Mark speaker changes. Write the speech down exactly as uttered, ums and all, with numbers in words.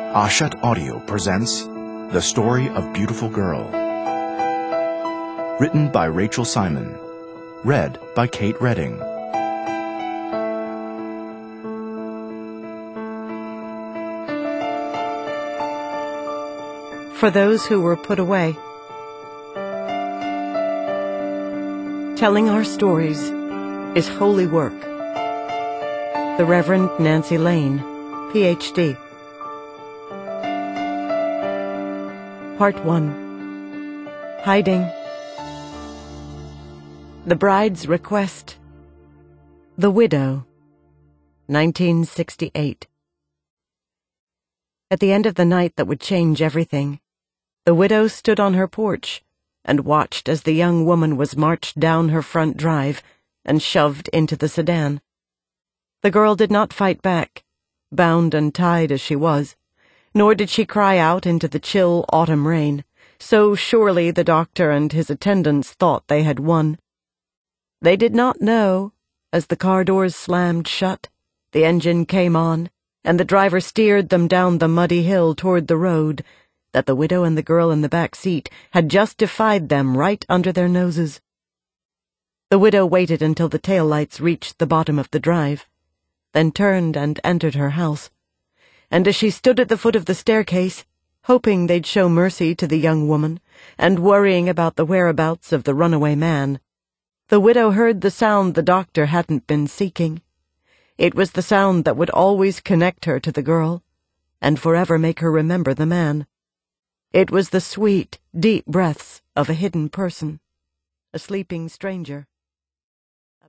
Speaker 1: Ashat Audio presents The Story of Beautiful Girl. Written by Rachel Simon. Read by Kate Redding.
Speaker 2: For those who were put away. Telling our stories is holy work. The Reverend Nancy Lane, P H D. Part one. Hiding. The Bride's Request. The Widow. nineteen sixty-eight. At the end of the night that would change everything, the widow stood on her porch and watched as the young woman was marched down her front drive and shoved into the sedan. The girl did not fight back, bound and tied as she was, nor did she cry out into the chill autumn rain, so surely the doctor and his attendants thought they had won. They did not know, as the car doors slammed shut, the engine came on, and the driver steered them down the muddy hill toward the road, that the widow and the girl in the back seat had just defied them right under their noses. The widow waited until the taillights reached the bottom of the drive, then turned and entered her house. And as she stood at the foot of the staircase, hoping they'd show mercy to the young woman, and worrying about the whereabouts of the runaway man, the widow heard the sound the doctor hadn't been seeking. It was the sound that would always connect her to the girl, and forever make her remember the man. It was the sweet, deep breaths of a hidden person, a sleeping stranger.